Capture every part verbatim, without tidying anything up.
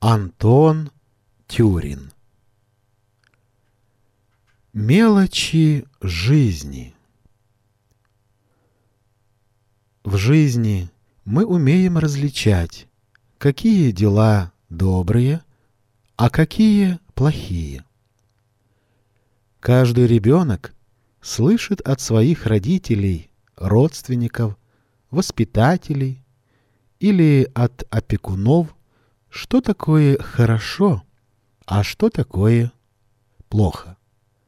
Антон Тюрин. Мелочи жизни. В жизни мы умеем различать, какие дела добрые, а какие плохие. Каждый ребенок слышит от своих родителей, родственников, воспитателей или от опекунов, что такое хорошо, а что такое плохо.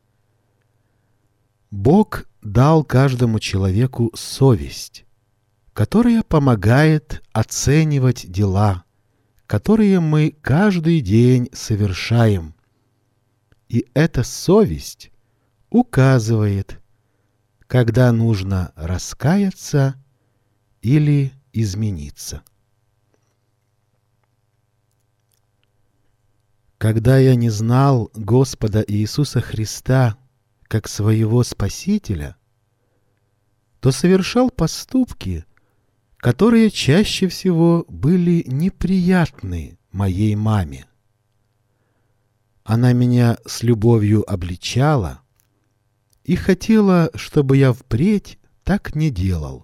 Бог дал каждому человеку совесть, которая помогает оценивать дела, которые мы каждый день совершаем. И эта совесть указывает, когда нужно раскаяться или измениться. Когда я не знал Господа Иисуса Христа как своего Спасителя, то совершал поступки, которые чаще всего были неприятны моей маме. Она меня с любовью обличала и хотела, чтобы я впредь так не делал.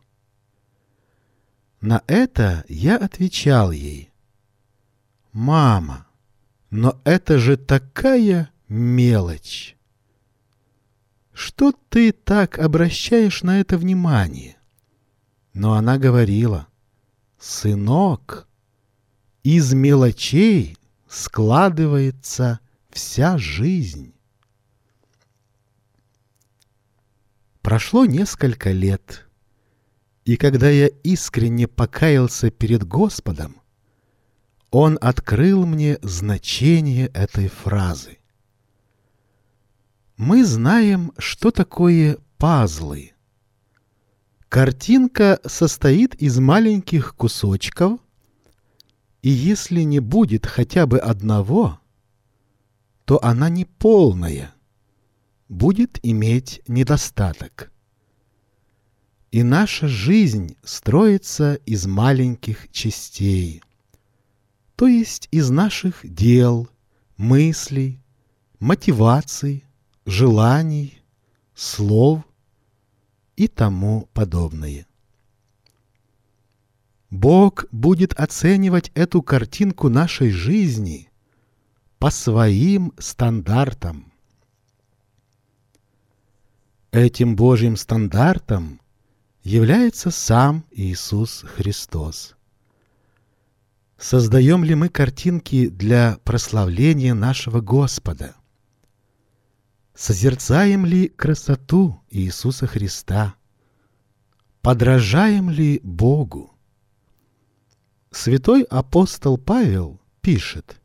На это я отвечал ей: «Мама, но это же такая мелочь! Что ты так обращаешь на это внимание?» Но она говорила: «Сынок, из мелочей складывается вся жизнь». Прошло несколько лет, и когда я искренне покаялся перед Господом, Он открыл мне значение этой фразы. Мы знаем, что такое пазлы. Картинка состоит из маленьких кусочков, и если не будет хотя бы одного, то она не полная, будет иметь недостаток. И наша жизнь строится из маленьких частей, то есть из наших дел, мыслей, мотиваций, желаний, слов и тому подобное. Бог будет оценивать эту картинку нашей жизни по своим стандартам. Этим Божьим стандартом является сам Иисус Христос. Создаем ли мы картинки для прославления нашего Господа? Созерцаем ли красоту Иисуса Христа? Подражаем ли Богу? Святой апостол Павел пишет: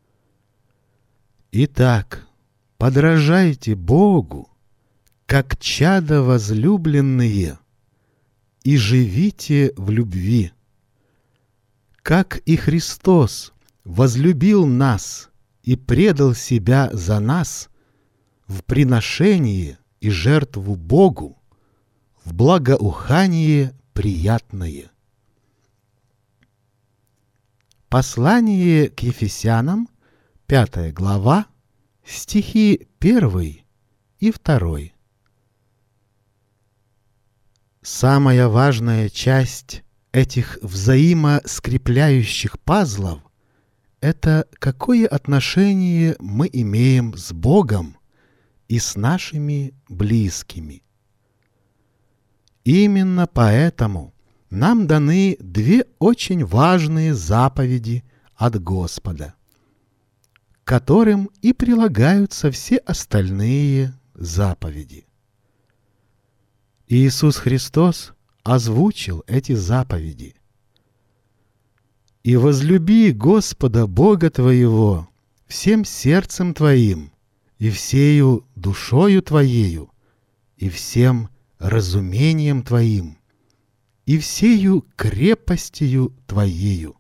«Итак, подражайте Богу, как чада возлюбленные, и живите в любви. Как и Христос возлюбил нас и предал себя за нас в приношение и жертву Богу, в благоухание приятное». Послание к Ефесянам, пятая глава, стихи первый и второй. Самая важная часть этих взаимоскрепляющих пазлов — это какое отношение мы имеем с Богом и с нашими близкими. Именно поэтому нам даны две очень важные заповеди от Господа, к которым и прилагаются все остальные заповеди. Иисус Христос озвучил эти заповеди: «И возлюби Господа Бога твоего всем сердцем твоим, и всею душою твоею, и всем разумением твоим, и всею крепостью твоею».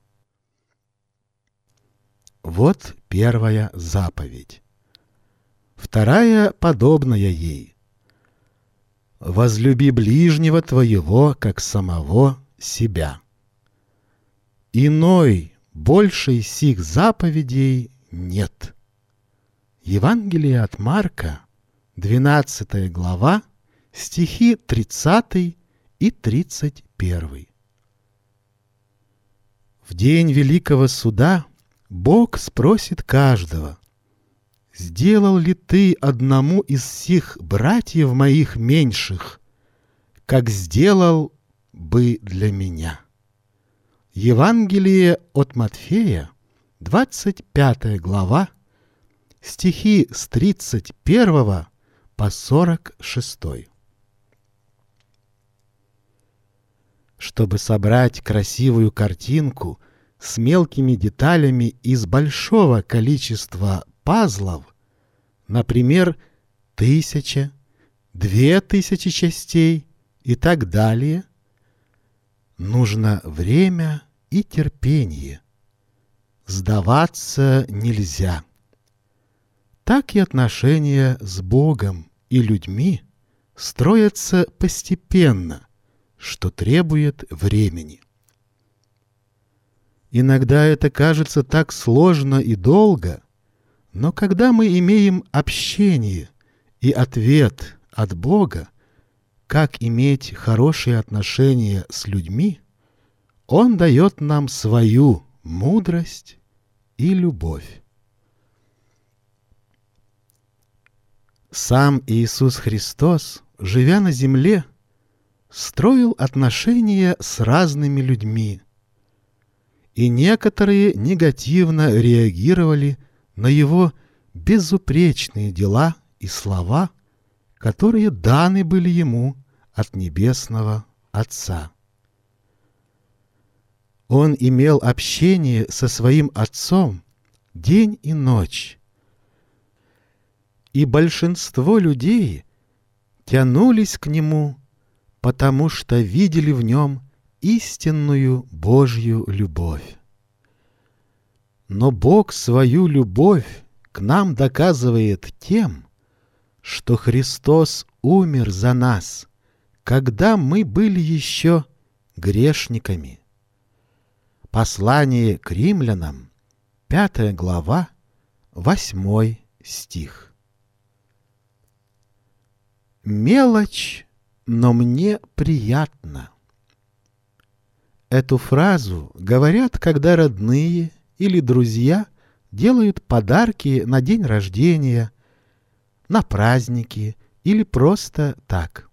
Вот первая заповедь. Вторая подобная ей: «Возлюби ближнего твоего, как самого себя». Иной большей сих заповедей нет. Евангелие от Марка, двенадцатая глава, стихи тридцатый и тридцать первый. В день великого суда Бог спросит каждого: «Сделал ли ты одному из сих братьев моих меньших, как сделал бы для меня?» Евангелие от Матфея, двадцать пятая глава, стихи с тридцать первого по сорок шестой. Чтобы собрать красивую картинку с мелкими деталями из большого количества пазлов, например, тысяча, две тысячи частей и так далее, нужно время и терпение. Сдаваться нельзя. Так и отношения с Богом и людьми строятся постепенно, что требует времени. Иногда это кажется так сложно и долго, но когда мы имеем общение и ответ от Бога, как иметь хорошие отношения с людьми, Он дает нам свою мудрость и любовь. Сам Иисус Христос, живя на земле, строил отношения с разными людьми, и некоторые негативно реагировали на его безупречные дела и слова, которые даны были ему от Небесного Отца. Он имел общение со своим Отцом день и ночь, и большинство людей тянулись к нему, потому что видели в нем истинную Божью любовь. Но Бог свою любовь к нам доказывает тем, что Христос умер за нас, когда мы были еще грешниками. Послание к римлянам, пятая глава, восьмой стих. Мелочь, но мне приятно. Эту фразу говорят, когда родные или друзья делают подарки на день рождения, на праздники или просто так.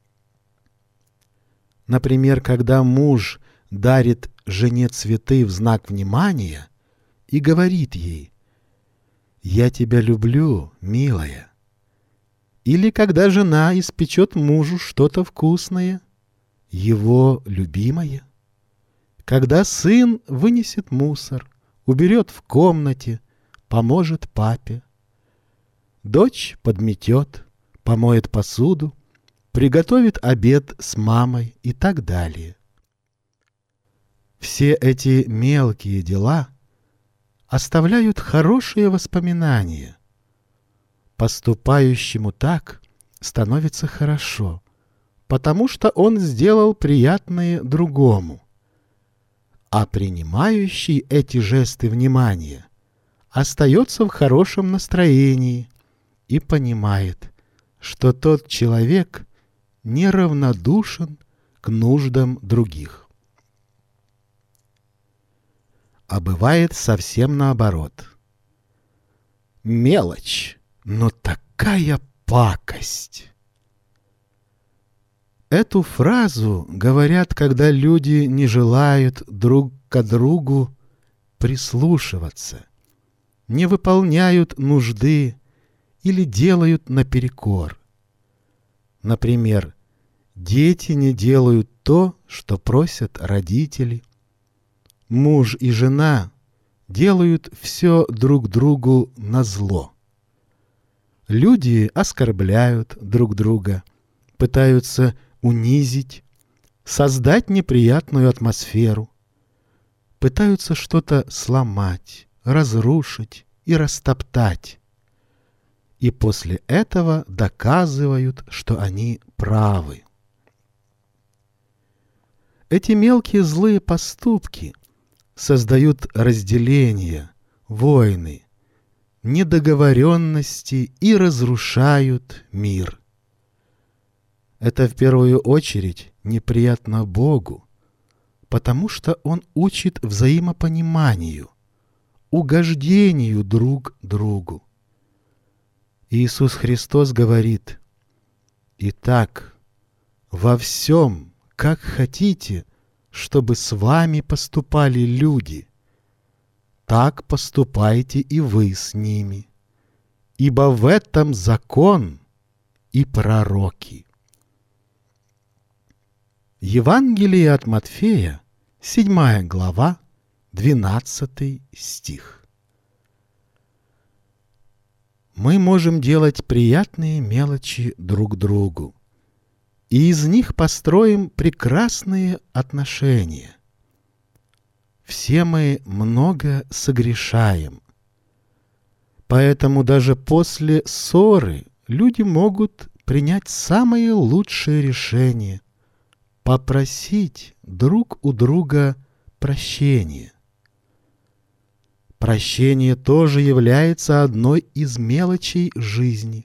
Например, когда муж дарит жене цветы в знак внимания и говорит ей: «Я тебя люблю, милая». Или когда жена испечет мужу что-то вкусное, его любимое. Когда сын вынесет мусор, уберет в комнате, поможет папе. Дочь подметет, помоет посуду, приготовит обед с мамой и так далее. Все эти мелкие дела оставляют хорошие воспоминания. Поступающему так становится хорошо, потому что он сделал приятное другому. А принимающий эти жесты внимания остается в хорошем настроении и понимает, что тот человек неравнодушен к нуждам других. А бывает совсем наоборот. Мелочь, но такая пакость. Эту фразу говорят, когда люди не желают друг к другу прислушиваться, не выполняют нужды или делают наперекор. Например, дети не делают то, что просят родители. Муж и жена делают все друг другу назло. Люди оскорбляют друг друга, пытаются унизить, создать неприятную атмосферу, пытаются что-то сломать, разрушить и растоптать. И после этого доказывают, что они правы. Эти мелкие злые поступки создают разделения, войны, недоговоренности и разрушают мир. Это в первую очередь неприятно Богу, потому что Он учит взаимопониманию, угождению друг другу. Иисус Христос говорит: «Итак, во всем, как хотите, чтобы с вами поступали люди, так поступайте и вы с ними, ибо в этом закон и пророки». Евангелие от Матфея, седьмая глава, двенадцатый стих. Мы можем делать приятные мелочи друг другу, и из них построим прекрасные отношения. Все мы много согрешаем, поэтому даже после ссоры люди могут принять самые лучшие решения — попросить друг у друга прощения. Прощение тоже является одной из мелочей жизни.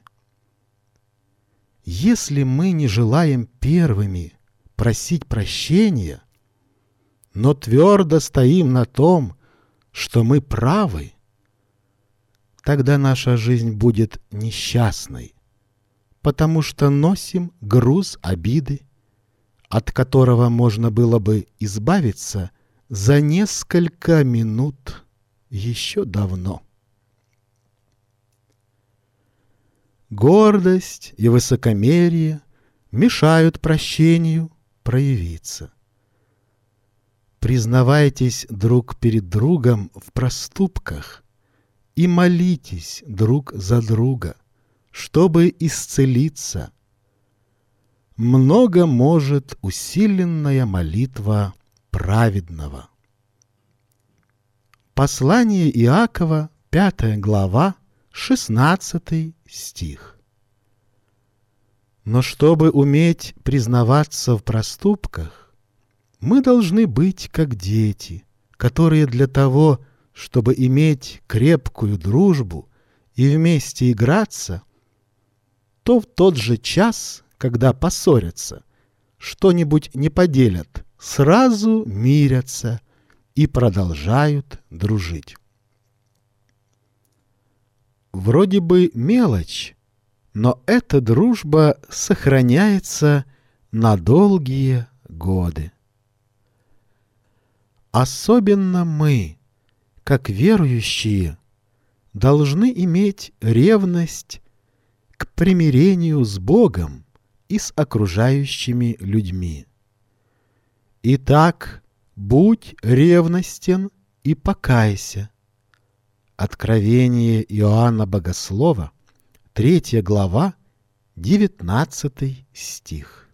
Если мы не желаем первыми просить прощения, но твердо стоим на том, что мы правы, тогда наша жизнь будет несчастной, потому что носим груз обиды, от которого можно было бы избавиться за несколько минут еще давно. Гордость и высокомерие мешают прощению проявиться. Признавайтесь друг перед другом в проступках и молитесь друг за друга, чтобы исцелиться. Много может усиленная молитва праведного. Послание Иакова, пятая глава, шестнадцатый стих. Но чтобы уметь признаваться в проступках, мы должны быть как дети, которые для того, чтобы иметь крепкую дружбу и вместе играться, то в тот же час, когда поссорятся, что-нибудь не поделят, сразу мирятся и продолжают дружить. Вроде бы мелочь, но эта дружба сохраняется на долгие годы. Особенно мы, как верующие, должны иметь ревность к примирению с Богом и с окружающими людьми. Итак, будь ревностен и покайся. Откровение Иоанна Богослова, третья глава, девятнадцатый стих.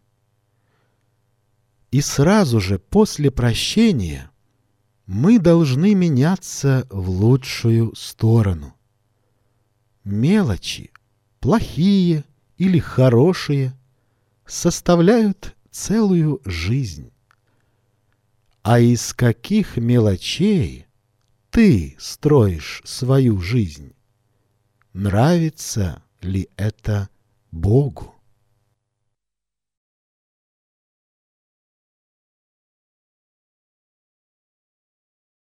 И сразу же после прощения мы должны меняться в лучшую сторону. Мелочи, плохие или хорошие, составляют целую жизнь. А из каких мелочей ты строишь свою жизнь? Нравится ли это Богу?